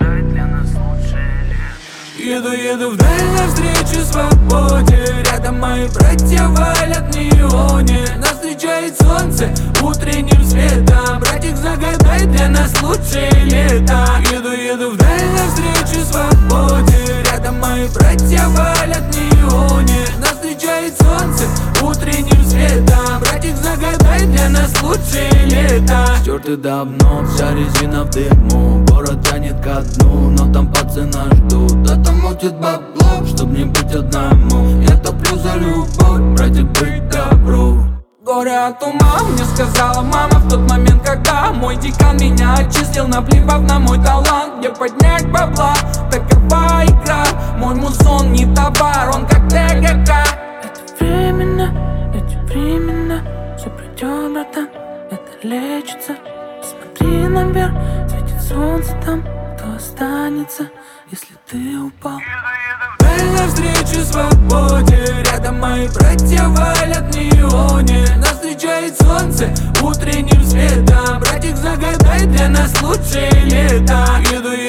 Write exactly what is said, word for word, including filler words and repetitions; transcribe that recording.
загадай для нас лучшее лето. Еду, еду вдаль навстречу свободе. Рядом мои братья валят в неоне. Нас встречает солнце утренним светом. Братик, загадай для нас лучшее лето. Еду, еду вдаль навстречу свободе. Рядом мои братья валят в неоне. Нас встречает солнце утренним светом. Братик, загадай для нас лучшее лето. Стёрты давно, вся резина в дыму. Город тянет ко дну, но там пацаны ждут. А там мутит бабло, чтоб не быть одному. Я топлю за любовь, братик, быть добру. Горе от ума, мне сказала мама в тот момент, когда мой декан меня отчислил, наплевав на мой талант. Где поднять бабла, такова игра. Мой музон не товар, он как ТГК. Это временно, эти временно. Все пройдет, братан, это лечится. Смотри наверх, светит солнце там. Кто останется, если ты упал? Даль навстречу свободе. Рядом мои братья валят в неоне. Нас встречает солнце утренним светом. Братик, загадай для нас лучшее лето. Еду,